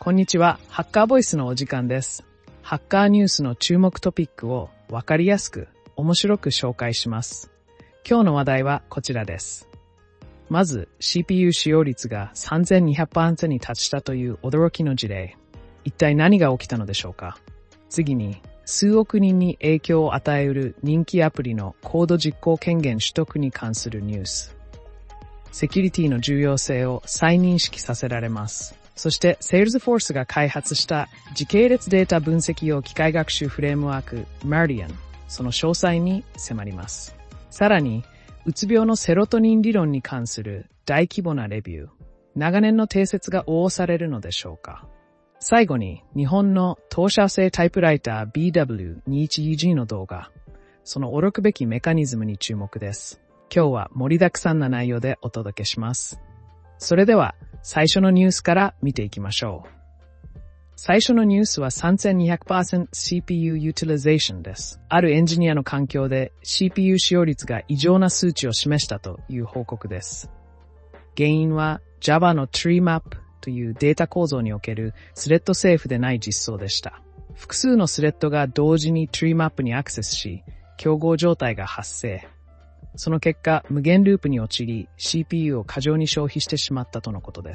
こんにちは。ハッカーボイスのお時間です。ハッカーニュースの注目トピックをわかりやすく、面白く紹介します。今日の話題はこちらです。まず、CPU 使用率が 3200% に達したという驚きの事例。一体何が起きたのでしょうか。次に、数億人に影響を与えうる人気アプリのコード実行権限取得に関するニュース。セキュリティの重要性を再認識させられます。そして、Salesforce が開発した時系列データ分析用機械学習フレームワーク Meridian、その詳細に迫ります。さらに、うつ病のセロトニン理論に関する大規模なレビュー。長年の定説が応されるのでしょうか。最後に、日本の投射性タイプライター BW21UG の動画。その驚くべきメカニズムに注目です。今日は盛りだくさんな内容でお届けします。それでは、最初のニュースから見ていきましょう。最初のニュースは 3200% CPU utilization です。あるエンジニアの環境で CPU 使用率が異常な数値を示したという報告です。原因は Java の TreeMap というデータ構造におけるスレッドセーフでない実装でした。複数のスレッドが同時に TreeMap にアクセスし、競合状態が発生。その結果、無限ループに陥り、CPU を過剰に消費してしまったとのことです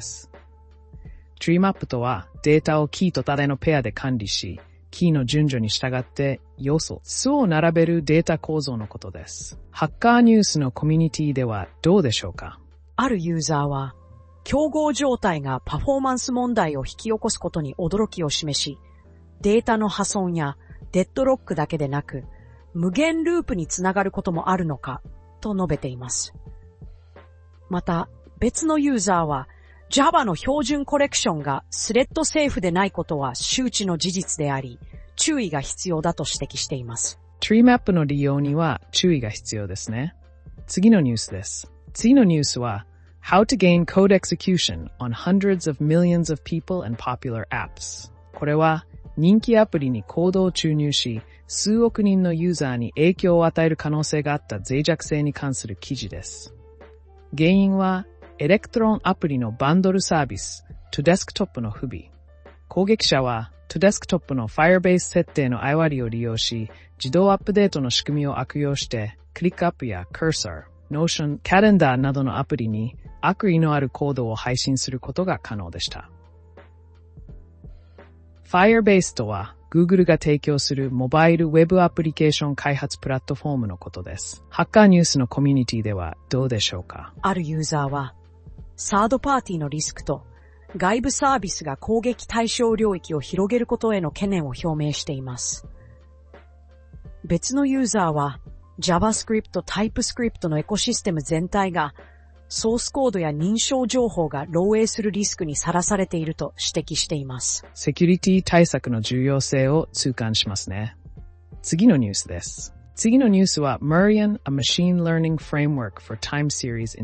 。TreeMap とは、データをキーとタレのペアで管理し、キーの順序に従って要素、素を並べるデータ構造のことです。ハッカーニュースのコミュニティではどうでしょうか。 あるユーザーは、競合状態がパフォーマンス問題を引き起こすことに驚きを示し、データの破損やデッドロックだけでなく、無限ループにつながることもあるのか、と述べています。また、別のユーザーは、Java の標準コレクションがスレッドセーフでないことは周知の事実であり、注意が必要だと指摘しています。 TreeMap の利用には注意が必要ですね。次のニュースです。次のニュースは、How to gain code execution on hundreds of millions of people and popular apps。これは、人気アプリにコードを注入し、数億人のユーザーに影響を与える可能性があった脆弱性に関する記事です。原因は、エレクトロンアプリのバンドルサービス、ToDesktop の不備。攻撃者は、ToDesktop の Firebase 設定の誤りを利用し、自動アップデートの仕組みを悪用して、ClickUp や Cursor、Notion、Calendar などのアプリに悪意のあるコードを配信することが可能でした。Firebase とは、Google が提供するモバイルウェブアプリケーション開発プラットフォームのことです。ハッカーニュースのコミュニティではどうでしょうか。 あるユーザーは、サードパーティーのリスクと外部サービスが攻撃対象領域を広げることへの懸念を表明しています。別のユーザーは、JavaScript、TypeScript のエコシステム全体がソースコードや認証情報が漏洩するリスクにさらされていると指摘しています。 セキュリティ対策の重要性を痛感しますね。次のニュースです。次のニュースは Meridian, a machine learning framework for time series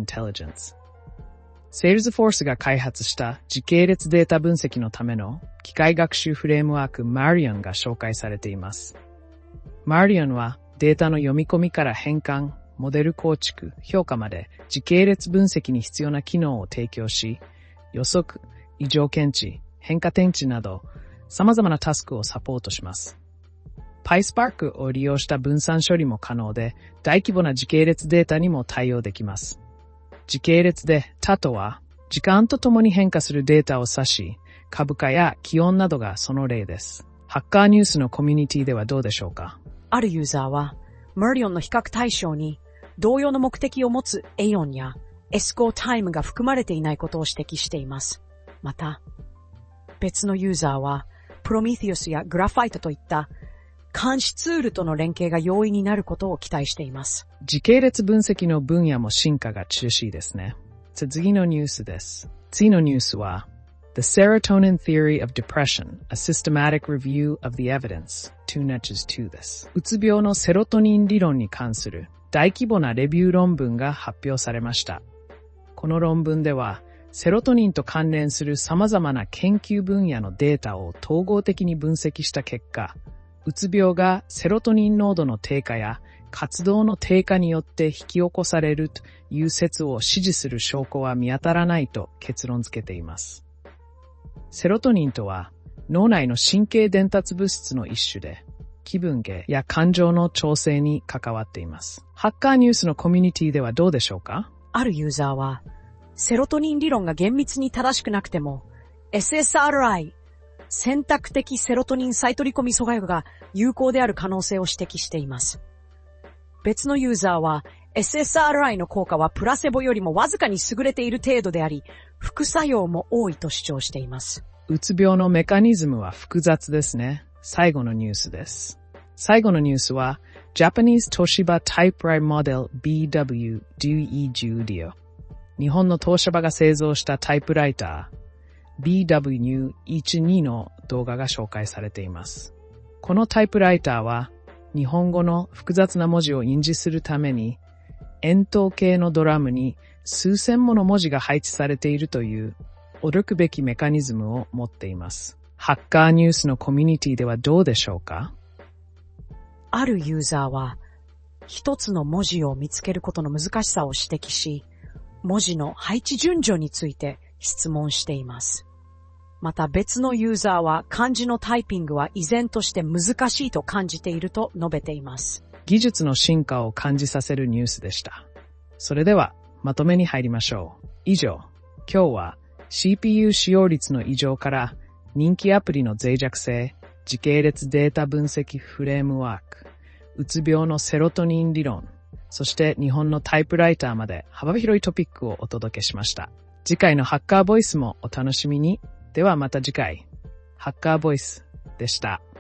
intelligence。Salesforce が開発した時系列データ分析のための機械学習フレームワーク Meridian が紹介されています。Meridian はデータの読み込みから変換、モデル構築、評価まで時系列分析に必要な機能を提供し、予測、異常検知、変化転知など様々なタスクをサポートします。PySpark を利用した分散処理も可能で、大規模な時系列データにも対応できます。時系列データとは、時間とともに変化するデータを指し、株価や気温などがその例です。ハッカーニュースのコミュニティではどうでしょうか。 あるユーザーは、Meridian の比較対象に、同様の目的を持つ Aeon や Esco Time が含まれていないことを指摘しています。また、別のユーザーは Prometheus や Graphite といった監視ツールとの連携が容易になることを期待しています。 時系列分析の分野も進化が著しいですね。次のニュースです。次のニュースは The Serotonin Theory of Depression, a Systematic Review of the Evidence, 2 Notches 2です。うつ病のセロトニン理論に関する大規模なレビュー論文が発表されました。この論文では、セロトニンと関連する様々な研究分野のデータを統合的に分析した結果、うつ病がセロトニン濃度の低下や活動の低下によって引き起こされるという説を支持する証拠は見当たらないと結論付けています。 セロトニンとは脳内の神経伝達物質の一種で、気分下や感情の調整に関わっています。ハッカーニュースのコミュニティではどうでしょうか？ あるユーザーは、セロトニン理論が厳密に正しくなくても、SSRI、選択的セロトニン再取り込み阻害薬が有効である可能性を指摘しています。別のユーザーは、SSRI の効果はプラセボよりもわずかに優れている程度であり、副作用も多いと主張しています。 うつ病のメカニズムは複雑ですね。最後のニュースです。最後のニュースは、Japanese Toshiba Typewriter Model BW-DE10 日本の東芝が製造したタイプライター BW-12 の動画が紹介されています。このタイプライターは、日本語の複雑な文字を印字するために、円筒形のドラムに数千もの文字が配置されているという驚くべきメカニズムを持っています。ハッカーニュースのコミュニティではどうでしょうか？ あるユーザーは、一つの文字を見つけることの難しさを指摘し、文字の配置順序について質問しています。また別のユーザーは漢字のタイピングは依然として難しいと感じていると述べています。 技術の進化を感じさせるニュースでした。それではまとめに入りましょう。以上、今日は CPU 使用率の異常から人気アプリの脆弱性、時系列データ分析フレームワーク、うつ病のセロトニン理論、そして日本のタイプライターまで幅広いトピックをお届けしました。次回のハッカーボイスもお楽しみに。ではまた次回。ハッカーボイスでした。